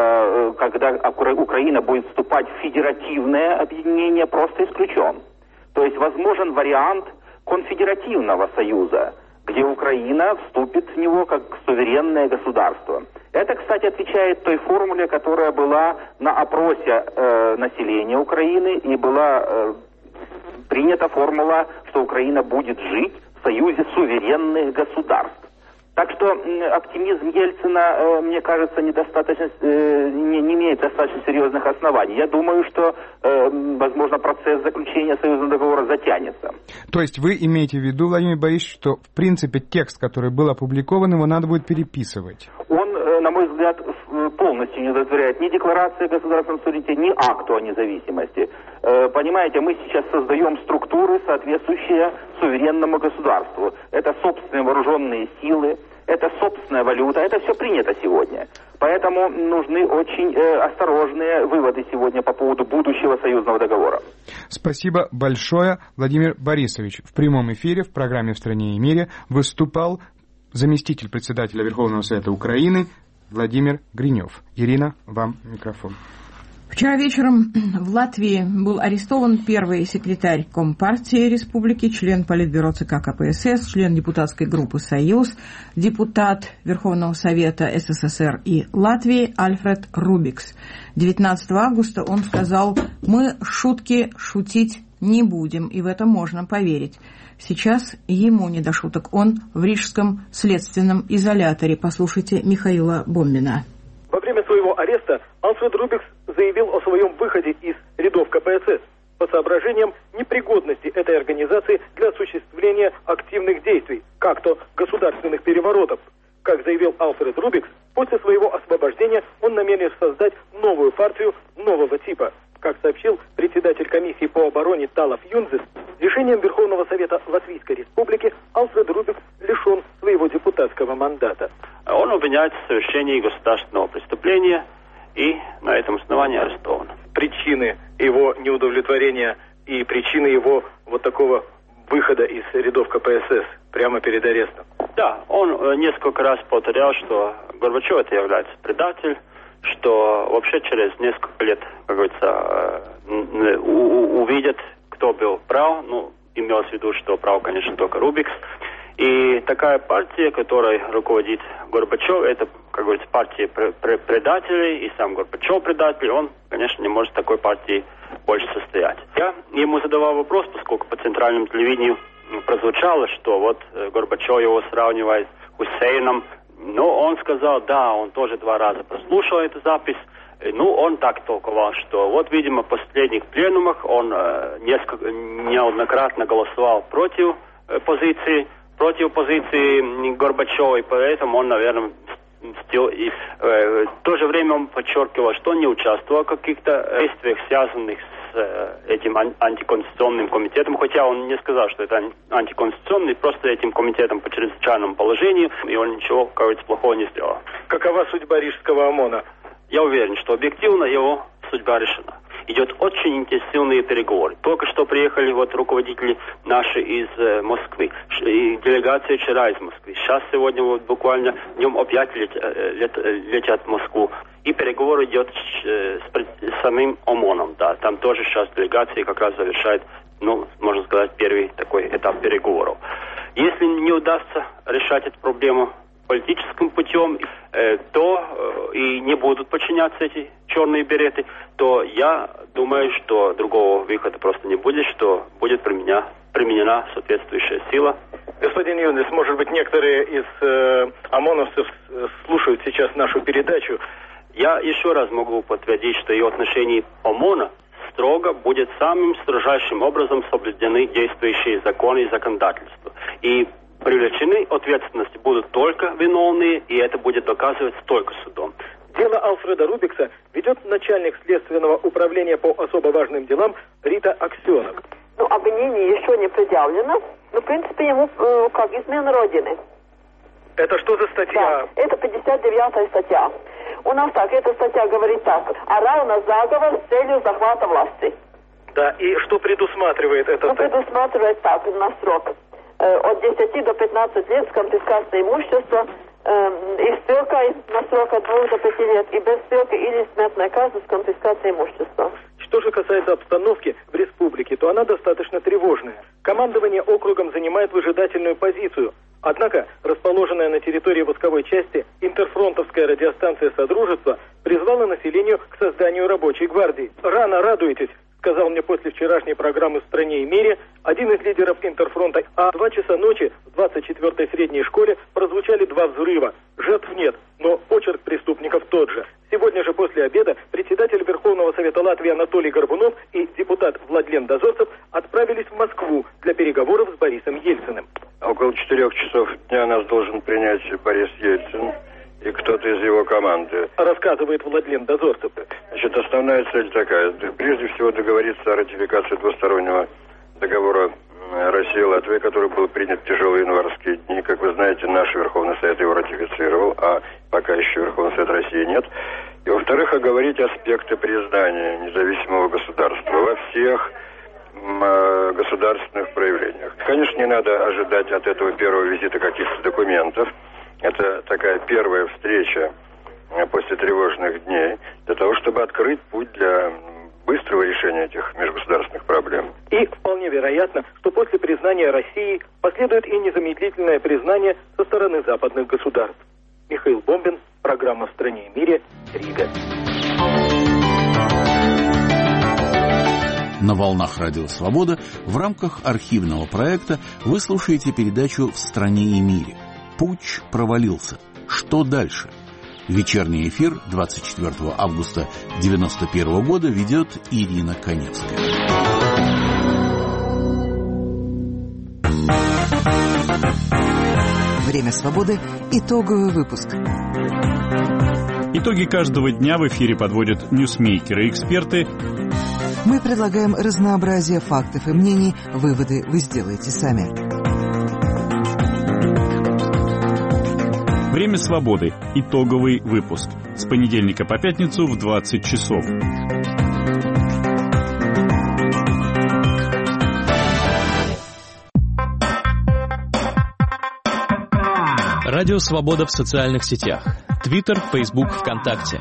когда Украина будет вступать в федеративное объединение, просто исключен. То есть возможен вариант конфедеративного союза, где Украина вступит в него как суверенное государство. Это, кстати, отвечает той формуле, которая была на опросе населения Украины, и была принята формула, что Украина будет жить в союзе суверенных государств. Так что оптимизм Ельцина, мне кажется, не имеет достаточно серьезных оснований. Я думаю, что, возможно, процесс заключения союзного договора затянется.
То есть вы имеете в виду, Владимир Борисович, что, в принципе, текст, который был опубликован, его надо будет переписывать?
Он, на мой взгляд, полностью не удовлетворяет ни декларации о государственном суверенитете, ни акту о независимости. Понимаете, мы сейчас создаем структуры, соответствующие суверенному государству. Это собственные вооруженные силы, это собственная валюта, это все принято сегодня. Поэтому нужны очень осторожные выводы сегодня по поводу будущего союзного договора.
Спасибо большое, Владимир Борисович. В прямом эфире в программе «В стране и мире» выступал заместитель председателя Верховного Совета Украины Владимир Гринев. Ирина, вам микрофон.
Вчера вечером в Латвии был арестован первый секретарь Компартии Республики, член Политбюро ЦК КПСС, член депутатской группы «Союз», депутат Верховного Совета СССР и Латвии Альфред Рубикс. 19 августа он сказал: «Мы шутки шутить не будем, и в это можно поверить». Сейчас ему не до шуток. Он в Рижском следственном изоляторе. Послушайте Михаила Бомбина.
Во время своего ареста Альфред Рубикс заявил о своем выходе из рядов КПСС по соображениям непригодности этой организации для осуществления активных действий, как то государственных переворотов. Как заявил Альфред Рубикс, после своего освобождения он намерен создать новую партию нового типа. Как сообщил председатель комиссии по обороне Талов Юнзес, решением Верховного Совета Латвийской Республики Альфред Рубикс лишен своего депутатского мандата.
Он обвиняется в совершении государственного преступления и на этом основании арестован.
Причины его неудовлетворения и причины его такого выхода из рядов КПСС прямо перед арестом.
Да, он несколько раз повторял, что Горбачев это является предатель, что вообще через несколько лет, как говорится, увидят, кто был прав. Имелось в виду, что прав, конечно, только Рубикс. И такая партия, которой руководит Горбачев, это, как говорится, партия предателей, и сам Горбачев предатель, он, конечно, не может в такой партии больше состоять. Я ему задавал вопрос, поскольку по центральному телевидению прозвучало, что вот Горбачев его сравнивает с Хусейном. Но он сказал, да, он тоже 2 раза прослушал эту запись. Ну, он так толковал, что вот, видимо, в последних пленумах он неоднократно голосовал против позиции Горбачева, и поэтому он, наверное, и в то же время он подчеркивал, что он не участвовал в каких-то действиях, связанных с этим антиконституционным комитетом, хотя он не сказал, что это антиконституционный, просто этим комитетом по чрезвычайному положению, и он ничего, кажется, плохого не сделал.
Какова судьба Рижского ОМОНа?
Я уверен, что объективно его судьба решена. Идет очень интенсивные переговоры. Только что приехали вот руководители наши из Москвы, и делегация вчера из Москвы. Сейчас, сегодня вот буквально днем опять летят в Москву. И переговоры идет с самим ОМОНом, да. Там тоже сейчас делегация как раз завершает, ну, можно сказать, первый такой этап переговоров. Если не удастся решать эту проблему политическим путем, то и не будут подчиняться эти черные береты, то я думаю, что другого выхода просто не будет, что будет применена соответствующая сила.
Господин Юнис, может быть, некоторые из ОМОНовцев слушают сейчас нашу передачу.
Я еще раз могу подтвердить, что и в отношении ОМОНа строго будет самым строжайшим образом соблюдены действующие законы и законодательства. И привлечены ответственности будут только виновные, и это будет доказываться только судом.
Дело Алфреда Рубикса ведет начальник следственного управления по особо важным делам Рита Аксенок.
Ну, обвинение еще не предъявлено, но, в принципе, ему как измена Родины.
Это что за статья?
Да, это 59-я статья. У нас так, эта статья говорит так: орал на заговор с целью захвата власти.
Да, и что предусматривает это?
Ну, предусматривает так, на срок. От 10 до 15 лет с конфискацией имущества и ссылкой на срок от 2 до 5 лет, и без ссылки или смертной казни с конфискацией имущества.
Что же касается обстановки в республике, то она достаточно тревожная. Командование округом занимает выжидательную позицию. Однако, расположенная на территории войсковой части интерфронтовская радиостанция «Содружество» призвала населению к созданию рабочей гвардии. «Рано радуетесь», сказал мне после вчерашней программы «В стране и мире» один из лидеров Интерфронта. А в 2 часа ночи в 24-й средней школе прозвучали 2 взрыва. Жертв нет, но почерк преступников тот же. Сегодня же после обеда председатель Верховного Совета Латвии Анатолий Горбунов и депутат Владлен Дозорцев отправились в Москву для переговоров с Борисом Ельциным.
Около 4 часов дня нас должен принять Борис Ельцин и кто-то из его команды.
Рассказывает Владлен Дозорцев.
Значит, основная цель такая. Прежде всего договориться о ратификации двустороннего договора России и Латвии, который был принят в тяжелые январские дни. Как вы знаете, наш Верховный Совет его ратифицировал, а пока еще Верховный Совет России нет. И, во-вторых, оговорить аспекты признания независимого государства во всех государственных проявлениях. Конечно, не надо ожидать от этого первого визита каких-то документов. Это такая первая встреча после тревожных дней для того, чтобы открыть путь для быстрого решения этих межгосударственных проблем.
И вполне вероятно, что после признания России последует и незамедлительное признание со стороны западных государств. Михаил Бомбин, программа «В стране и мире», Рига.
На волнах Радио Свобода в рамках архивного проекта вы слушаете передачу «В стране и мире». Путч провалился. Что дальше? Вечерний эфир 24 августа 1991 года ведет Ирина Коневская.
Время свободы. Итоговый выпуск.
Итоги каждого дня в эфире подводят ньюсмейкеры и эксперты.
Мы предлагаем разнообразие фактов и мнений. Выводы вы сделаете сами.
Время свободы. Итоговый выпуск. С понедельника по пятницу в 20 часов.
Радио Свобода в социальных сетях. Твиттер, Фейсбук, ВКонтакте.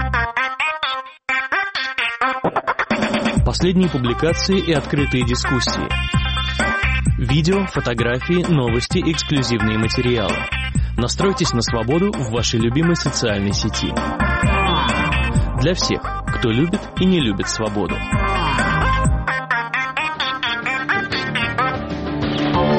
Последние публикации и открытые дискуссии. Видео, фотографии, новости, эксклюзивные материалы. Настройтесь на свободу в вашей любимой социальной сети. Для всех, кто любит и не любит свободу.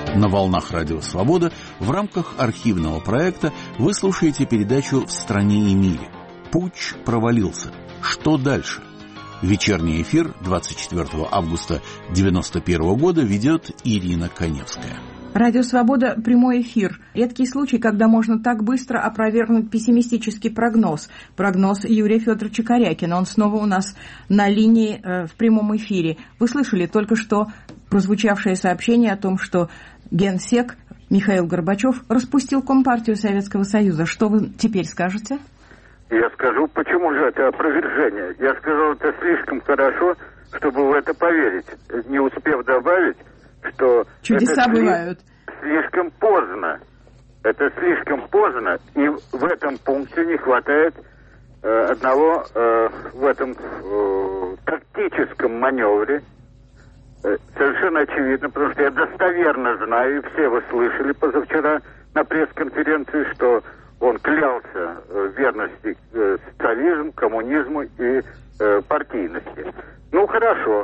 На волнах Радио Свобода в рамках архивного проекта вы слушаете передачу «В стране и мире». Путч провалился. Что дальше? Вечерний эфир 24 августа 1991 года ведет Ирина Коневская.
Радио «Свобода» – прямой эфир. Редкий случай, когда можно так быстро опровергнуть пессимистический прогноз. Прогноз Юрия Федоровича Корякина. Он снова у нас на линии в прямом эфире. Вы слышали только что прозвучавшее сообщение о том, что генсек Михаил Горбачев распустил Компартию Советского Союза. Что вы теперь скажете?
Я скажу, почему же это опровержение. Я сказал, это слишком хорошо, чтобы в это поверить. Не успев добавить, что
чудеса
это
бывают.
Слишком поздно. Это слишком поздно, и в этом пункте не хватает одного в этом тактическом маневре. Совершенно очевидно, потому что я достоверно знаю, и все вы слышали позавчера на пресс-конференции, что он клялся в верности социализму, коммунизму и партийности. Ну, хорошо.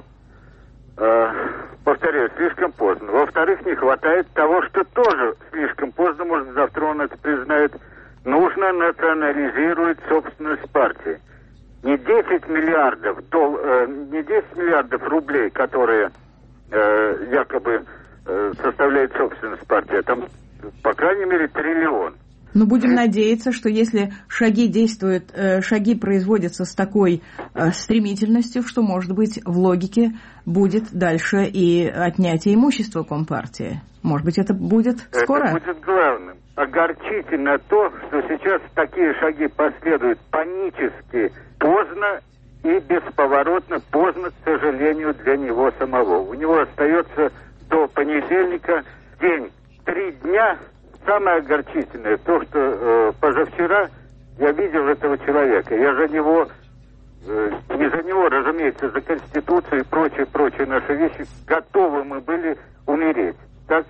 Повторяю, слишком поздно. Во-вторых, не хватает того, что тоже слишком поздно, может, завтра он это признает, нужно национализировать собственность партии. Не 10 миллиардов, не 10 миллиардов рублей, которые якобы составляют собственность партии, а там, по крайней мере, триллион.
Но будем надеяться, что если шаги производятся с такой стремительностью, что, может быть, в логике будет дальше и отнятие имущества Компартии. Может быть, это будет скоро?
Это будет главным. Огорчительно то, что сейчас такие шаги последуют панически, поздно и бесповоротно, поздно, к сожалению, для него самого. У него остается до понедельника день, 3 дня. Самое огорчительное то, что позавчера я видел этого человека. Я за него, не за него, разумеется, за Конституцию и прочие наши вещи, готовы мы были умереть. Так?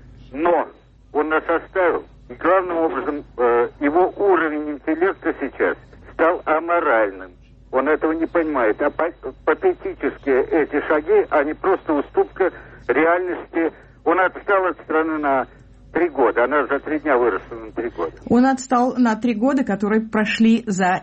Но он нас оставил. И главным образом его уровень интеллекта сейчас стал аморальным. Он этого не понимает. А патетические эти шаги, они просто уступка реальности. Он отстал от страны на 3 года. Она за 3 дня выросла на 3 года.
Он отстал на 3 года, которые прошли за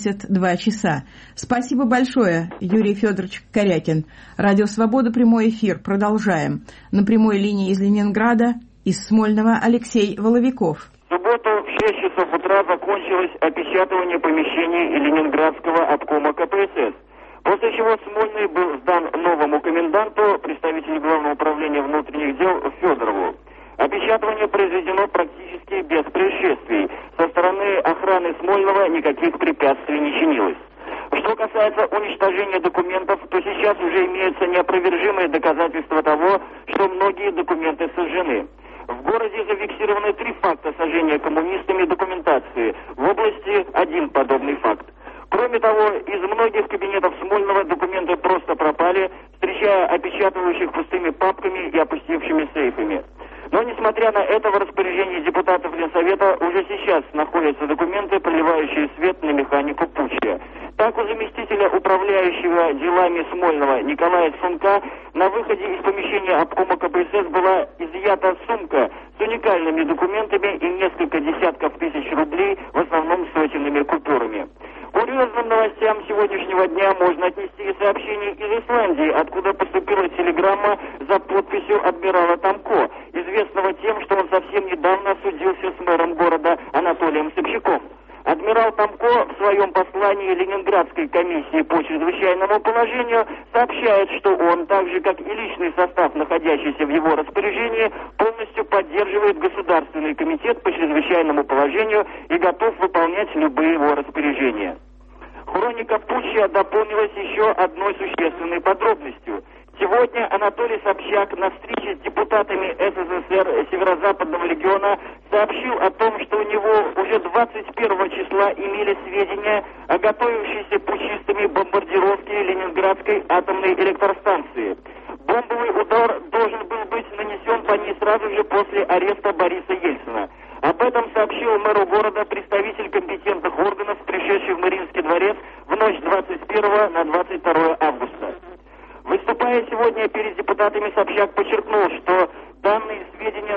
72 часа. Спасибо большое, Юрий Федорович Корякин. Радио «Свобода», прямой эфир. Продолжаем. На прямой линии из Ленинграда, из Смольного, Алексей Воловиков.
В субботу в 6 часов утра закончилось опечатывание помещений Ленинградского обкома КПСС. После чего Смольный был сдан новому коменданту, представителю Главного управления внутренних дел Федорову. Опечатывание произведено практически без происшествий. Со стороны охраны Смольного никаких препятствий не чинилось. Что касается уничтожения документов, то сейчас уже имеются неопровержимые доказательства того, что многие документы сожжены. В городе зафиксированы 3 факта сожжения коммунистами документации. В области 1 подобный факт. Кроме того, из многих кабинетов Смольного документы просто пропали, встречая опечатывающих пустыми папками и опустевшими сейфами. Но, несмотря на это, в распоряжении депутатов Ленсовета уже сейчас находятся документы, проливающие свет на механику путча. Так, у заместителя управляющего делами Смольного Николая Сунка на выходе из помещения обкома КПСС была изъята сумка с уникальными документами и несколько десятков тысяч рублей, в основном сотенными купюрами. К курьезным новостям сегодняшнего дня можно отнести и сообщение из Исландии, откуда поступила телеграмма за подписью адмирала Тамко, известного тем, что он совсем недавно судился с мэром города Анатолием Собчаком. Адмирал Тамко в своем послании Ленинградской комиссии по чрезвычайному положению сообщает, что он, так же как и личный состав, находящийся в его распоряжении, полностью поддерживает Государственный комитет по чрезвычайному положению и готов выполнять любые его распоряжения. Хроника путча дополнилась еще одной существенной подробностью. Сегодня Анатолий Собчак на встрече с депутатами СССР Северо-Западного региона сообщил о том, что у него уже 21 числа имели сведения о готовящейся путчистами бомбардировке Ленинградской атомной электростанции. Бомбовый удар должен был быть нанесен по ней сразу же после ареста Бориса Ельцина. Об этом сообщил мэру города представитель компетентных органов, пришедший в Мариинский дворец в ночь 21 на 22 августа. Выступая сегодня перед депутатами, Собчак подчеркнул, что данные сведения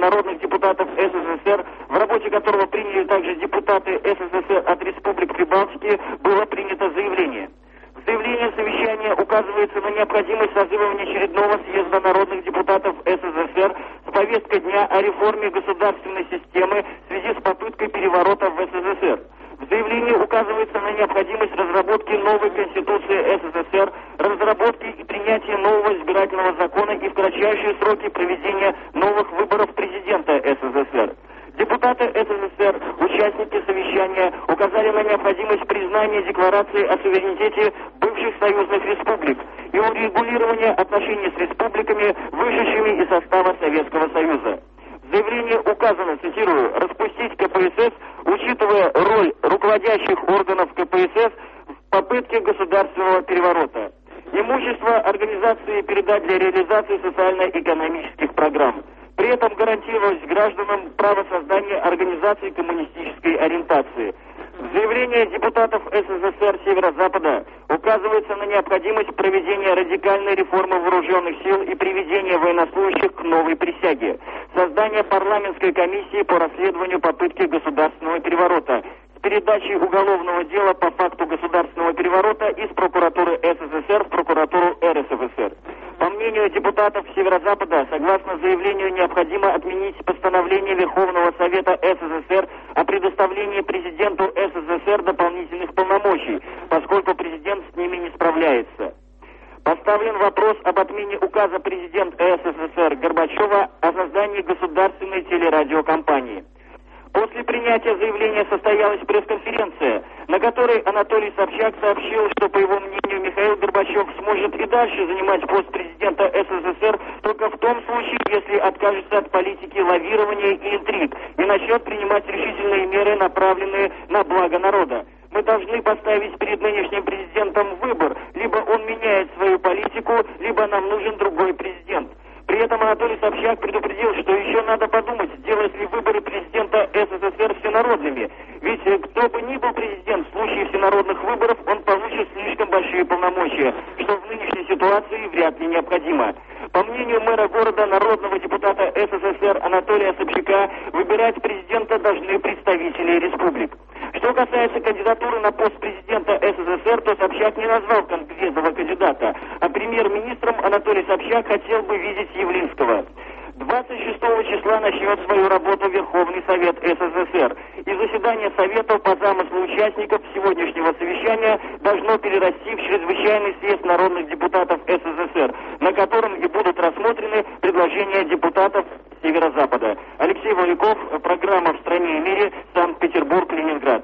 народных депутатов СССР, в работе которого приняли также депутаты СССР от республик Прибалтики, было принято заявление. В заявлении совещания указывается на необходимость созывания очередного съезда народных депутатов СССР с повесткой дня о реформе государственной системы в связи с попыткой переворота в СССР. В заявлении указывается на необходимость разработки новой Конституции СССР, разработки и принятия нового избирательного закона и в кратчайшие сроки проведения новых выборов президента СССР. Депутаты СССР, участники совещания, указали на необходимость признания Декларации о суверенитете бывших союзных республик и урегулирования отношений с республиками, вышедшими из состава Советского Союза. В заявлении указано, цитирую, «распустить КПСС, учитывая роль руководящих органов КПСС в попытке государственного переворота. Имущество организации передать для реализации социально-экономических программ. При этом гарантировать гражданам право создания организаций коммунистической ориентации». В заявлении депутатов СССР Северо-Запада указывается на необходимость проведения радикальной реформы вооруженных сил и приведения военнослужащих к новой присяге, создание парламентской комиссии по расследованию попытки государственного переворота, с передачей уголовного дела по факту государственного переворота из прокуратуры СССР в прокуратуру РСФСР. По мнению депутатов Северо-Запада, согласно заявлению, необходимо отменить постановление Верховного Совета СССР о предоставлении президенту СССР дополнительных полномочий, поскольку президент с ними не справляется. Поставлен вопрос об отмене указа президента СССР Горбачева о создании государственной телерадиокомпании. После принятия заявления состоялась пресс-конференция, на которой Анатолий Собчак сообщил, что, по его мнению, Михаил Горбачев сможет и дальше занимать пост президента СССР только в том случае, если откажется от политики лавирования и интриг и начнет принимать решительные меры, направленные на благо народа. Мы должны поставить перед нынешним президентом выбор: либо он меняет свою политику, либо нам нужен другой президент. При этом Анатолий Собчак предупредил, что еще надо подумать, делать ли выборы президента СССР всенародными. Ведь кто бы ни был президент, в случае всенародных выборов он получит слишком большие полномочия, что в нынешней ситуации вряд ли необходимо. По мнению мэра города, народного депутата СССР Анатолия Собчака, выбирать президента должны представители республик. Что касается кандидатуры на пост президента СССР, то Собчак не назвал конкретного кандидата, а премьер-министром Анатолий Собчак хотел бы видеть Явлинского. 26 числа начнет свою работу Верховный Совет СССР, и заседание Совета по замыслу участников сегодняшнего совещания должно перерасти в чрезвычайный съезд народных депутатов СССР, на котором и будут рассмотрены предложения депутатов Северо-Запада. Алексей Валяков, программа «В стране и мире», Санкт-Петербург, Ленинград.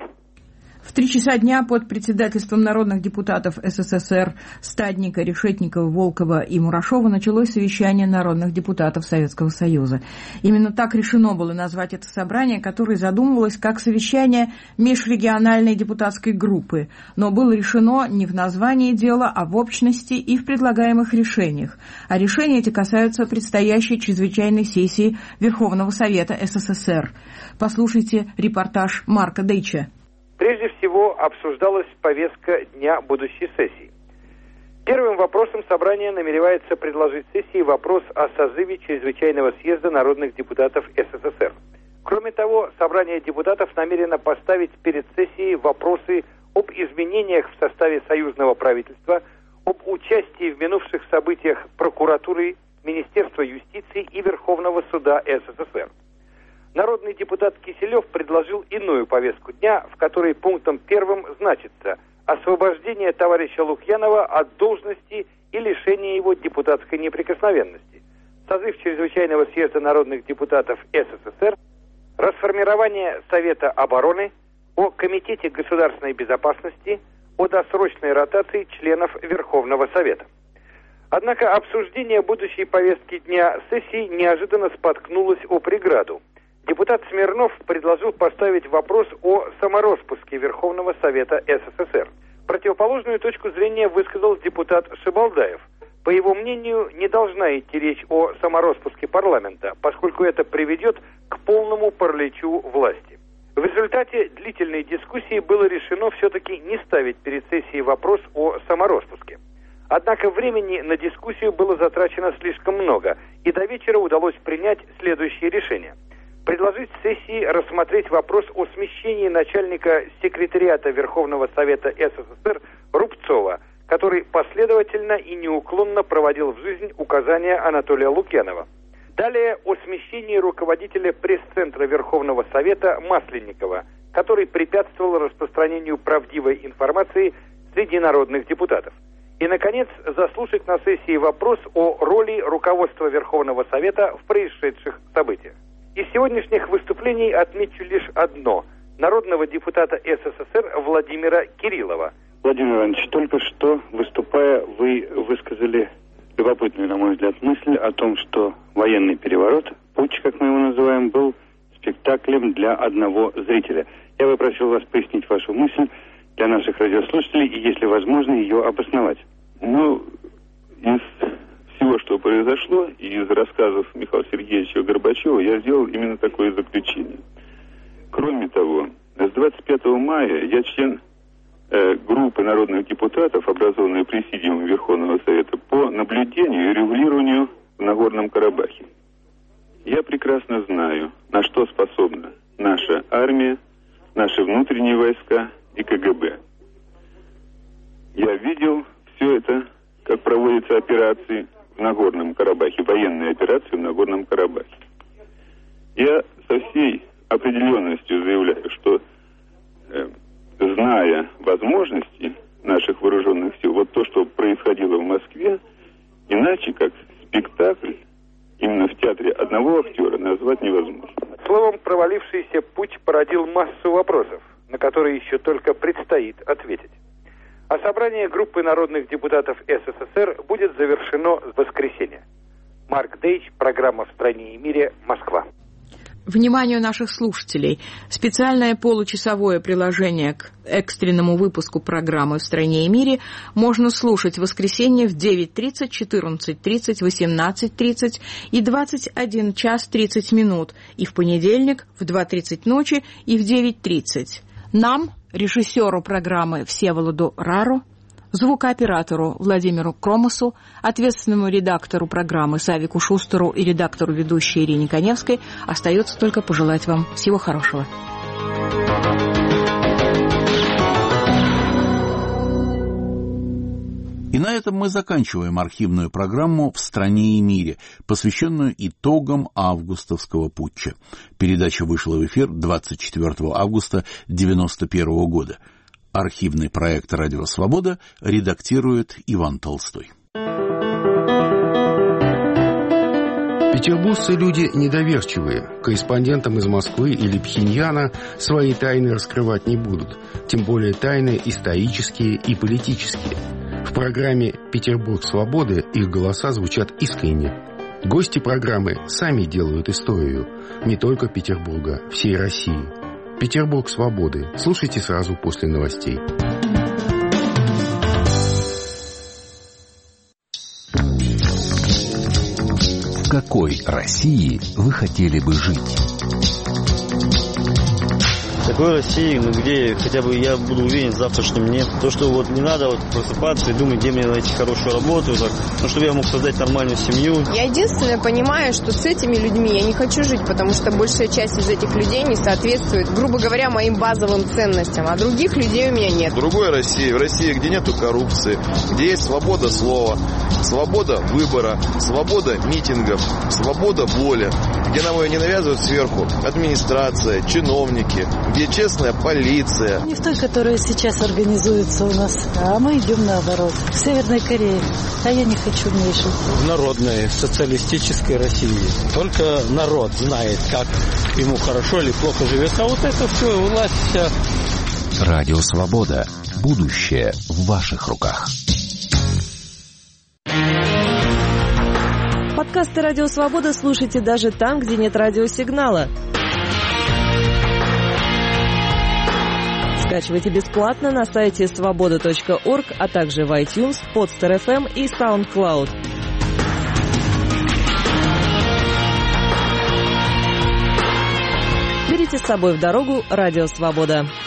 В 3 часа дня под председательством народных депутатов СССР Стадника, Решетникова, Волкова и Мурашова началось совещание народных депутатов Советского Союза. Именно так решено было назвать это собрание, которое задумывалось как совещание межрегиональной депутатской группы, но было решено не в названии дела, а в общности и в предлагаемых решениях. А решения эти касаются предстоящей чрезвычайной сессии Верховного Совета СССР. Послушайте репортаж Марка Дейча.
Прежде всего обсуждалась повестка дня будущей сессии. Первым вопросом собрание намеревается предложить сессии вопрос о созыве чрезвычайного съезда народных депутатов СССР. Кроме того, собрание депутатов намерено поставить перед сессией вопросы об изменениях в составе союзного правительства, об участии в минувших событиях прокуратуры, Министерства юстиции и Верховного суда СССР. Народный депутат Киселев предложил иную повестку дня, в которой пунктом первым значится освобождение товарища Лукьянова от должности и лишение его депутатской неприкосновенности, созыв чрезвычайного съезда народных депутатов СССР, расформирование Совета обороны, о Комитете государственной безопасности, о досрочной ротации членов Верховного Совета. Однако обсуждение будущей повестки дня сессии неожиданно споткнулось о преграду. Депутат Смирнов предложил поставить вопрос о самороспуске Верховного Совета СССР. Противоположную точку зрения высказал депутат Шибалдаев. По его мнению, не должна идти речь о самороспуске парламента, поскольку это приведет к полному параличу власти. В результате длительной дискуссии было решено все-таки не ставить перед сессией вопрос о самороспуске. Однако времени на дискуссию было затрачено слишком много, и до вечера удалось принять следующее решение. Предложить сессии рассмотреть вопрос о смещении начальника секретариата Верховного Совета СССР Рубцова, который последовательно и неуклонно проводил в жизнь указания Анатолия Лукьянова. Далее о смещении руководителя пресс-центра Верховного Совета Масленникова, который препятствовал распространению правдивой информации среди народных депутатов. И, наконец, заслушать на сессии вопрос о роли руководства Верховного Совета в происшедших событиях. Из сегодняшних выступлений отмечу лишь одно – народного депутата СССР Владимира Кириллова.
Владимир Иванович, только что, выступая, вы высказали любопытную, на мой взгляд, мысль о том, что военный переворот, путч, как мы его называем, был спектаклем для одного зрителя. Я бы просил вас пояснить вашу мысль для наших радиослушателей и, если возможно, ее обосновать.
Из всего, что произошло, и из рассказов Михаила Сергеевича Горбачева, я сделал именно такое заключение. Кроме того, с 25 мая я член группы народных депутатов, образованной Президиумом Верховного Совета, по наблюдению и регулированию в Нагорном Карабахе. Я прекрасно знаю, на что способна наша армия, наши внутренние войска и КГБ. Я видел все это, как проводятся операции в Нагорном Карабахе, военные операции в Нагорном Карабахе. Я со всей определенностью заявляю, что, зная возможности наших вооруженных сил, вот то, что происходило в Москве, иначе как спектакль именно в театре одного актера назвать невозможно.
Словом, провалившийся путь породил массу вопросов, на которые еще только предстоит ответить. А собрание группы народных депутатов СССР будет завершено в воскресенье. Марк Дейч, программа «В стране и мире», Москва.
Вниманию наших слушателей. Специальное получасовое приложение к экстренному выпуску программы «В стране и мире» можно слушать в воскресенье в 9:30, 14:30, 18:30 и 21 час 30 минут, и в понедельник в 2:30 ночи и в 9:30. Нам, режиссеру программы Всеволоду Рару, звукооператору Владимиру Кромосу, ответственному редактору программы Савику Шустеру и редактору ведущей Ирине Коневской остается только пожелать вам всего хорошего.
И на этом мы заканчиваем архивную программу «В стране и мире», посвященную итогам августовского путча. Передача вышла в эфир 24 августа 1991 года. Архивный проект «Радио Свобода» редактирует Иван Толстой.
Петербуржцы люди недоверчивые. Корреспондентам из Москвы или Пхеньяна свои тайны раскрывать не будут. Тем более тайны исторические и политические. В программе «Петербург свободы» их голоса звучат искренне. Гости программы сами делают историю. Не только Петербурга, всей России. «Петербург свободы». Слушайте сразу после новостей.
В какой России вы хотели бы жить?
Такой России, где хотя бы я буду уверен в завтрашнем дне. То, что вот не надо вот просыпаться и думать, где мне найти хорошую работу, так, чтобы я мог создать нормальную семью.
Я единственное понимаю, что с этими людьми я не хочу жить, потому что большая часть из этих людей не соответствует, грубо говоря, моим базовым ценностям, а других людей у меня нет.
В другой России, в России, где нету коррупции, где есть свобода слова, свобода выбора, свобода митингов, свобода воли, где нам ее не навязывают сверху администрация, чиновники, где честная полиция.
Не в той, которая сейчас организуется у нас, а мы идем наоборот, к Северной Корее. А я не хочу в ней жить.
В народной социалистической России только народ знает, как ему хорошо или плохо живется. А вот это все, власть вся.
Радио Свобода. Будущее в ваших руках.
Подкасты «Радио Свобода» слушайте даже там, где нет радиосигнала. Скачивайте бесплатно на сайте svoboda.org, а также в iTunes, Podster.fm и SoundCloud. Берите с собой в дорогу «Радио Свобода».